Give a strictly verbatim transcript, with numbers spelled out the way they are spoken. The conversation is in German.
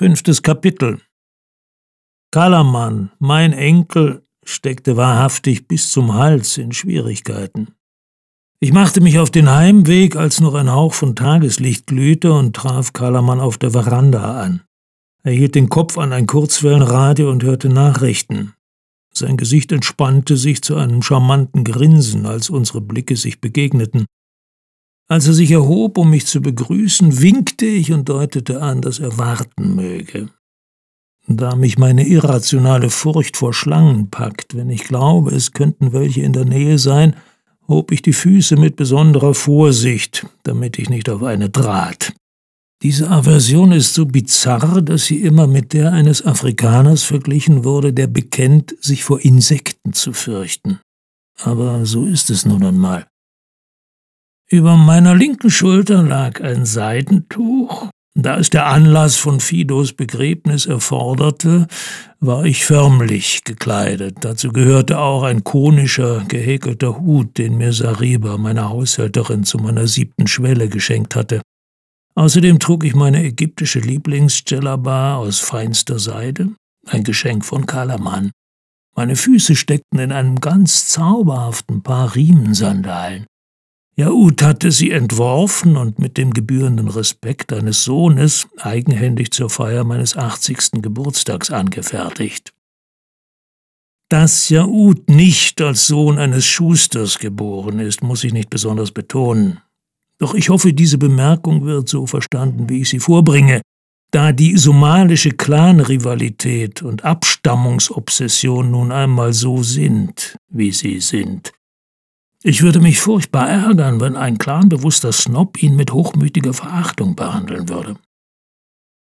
Fünftes Kapitel. Kalaman, mein Enkel, steckte wahrhaftig bis zum Hals in Schwierigkeiten. Ich machte mich auf den Heimweg, als noch ein Hauch von Tageslicht glühte, und traf Kalaman auf der Veranda an. Er hielt den Kopf an ein Kurzwellenradio und hörte Nachrichten. Sein Gesicht entspannte sich zu einem charmanten Grinsen, als unsere Blicke sich begegneten. Als er sich erhob, um mich zu begrüßen, winkte ich und deutete an, dass er warten möge. Da mich meine irrationale Furcht vor Schlangen packt, wenn ich glaube, es könnten welche in der Nähe sein, hob ich die Füße mit besonderer Vorsicht, damit ich nicht auf eine trat. Diese Aversion ist so bizarr, dass sie immer mit der eines Afrikaners verglichen wurde, der bekennt, sich vor Insekten zu fürchten. Aber so ist es nun einmal. Über meiner linken Schulter lag ein Seidentuch. Da es der Anlass von Fidos Begräbnis erforderte, war ich förmlich gekleidet. Dazu gehörte auch ein konischer, gehäkelter Hut, den mir Sariba, meine Haushälterin, zu meiner siebten Schwelle geschenkt hatte. Außerdem trug ich meine ägyptische Lieblings-Djellaba aus feinster Seide, ein Geschenk von Kalaman. Meine Füße steckten in einem ganz zauberhaften Paar Riemensandalen. Jaud hatte sie entworfen und mit dem gebührenden Respekt eines Sohnes eigenhändig zur Feier meines achtzigsten Geburtstags angefertigt. Dass Jaud nicht als Sohn eines Schusters geboren ist, muss ich nicht besonders betonen. Doch ich hoffe, diese Bemerkung wird so verstanden, wie ich sie vorbringe, da die somalische Clanrivalität und Abstammungsobsession nun einmal so sind, wie sie sind. Ich würde mich furchtbar ärgern, wenn ein clanbewusster Snob ihn mit hochmütiger Verachtung behandeln würde.